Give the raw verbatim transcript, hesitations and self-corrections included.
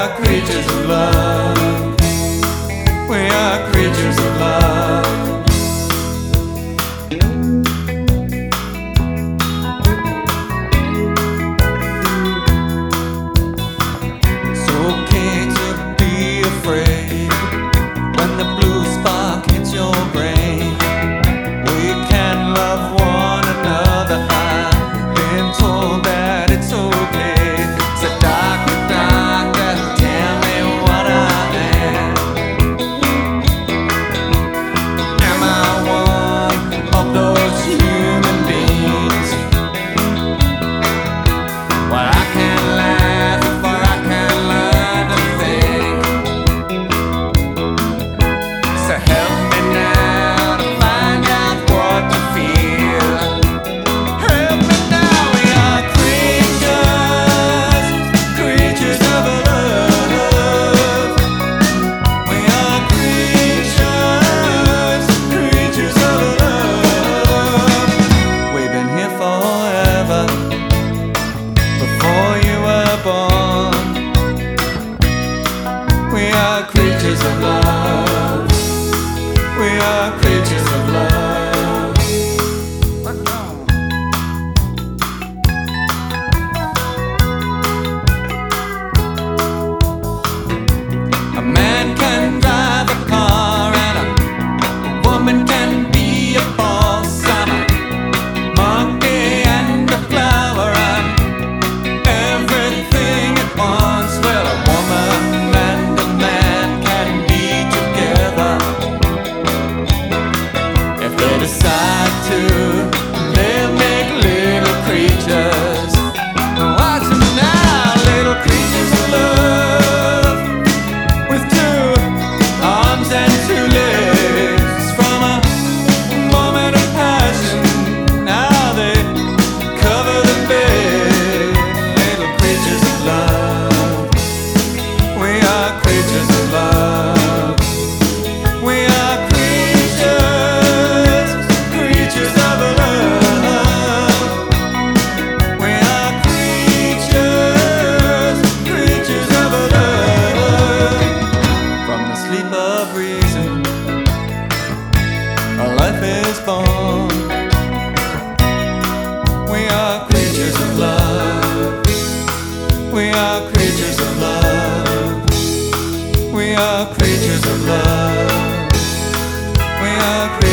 are creatures of love. We are creatures of love. It's okay to be afraid when the blue spark hits your brain. We can love one another. I've been told that it's okay. So doctor, doctor, tell me what I am. Am I one of those human beings? Well, I can't laugh or I can't learn to think. So help me now to find out what you feel. Help me now. We are creatures, creatures of love. We are creatures, creatures of love. We've been here forever, before you were born. We are creatures of love. We are creatures of love. A man can drive a car and a woman can be a boss. I'm a monkey and a flower. I'm everything at once. Well, a woman and a man can be together if they decide to. They'll make little creatures. Watch them now, little creatures of love, with two arms and two legs. From a moment of passion, now they cover the bed. Little creatures of love. We are creatures of love. We are creatures, creatures of love. We are creatures, creatures of love. From the sleep of reason, a life is born. We are creatures of love. We are creatures of love. We are creatures of love. We are creatures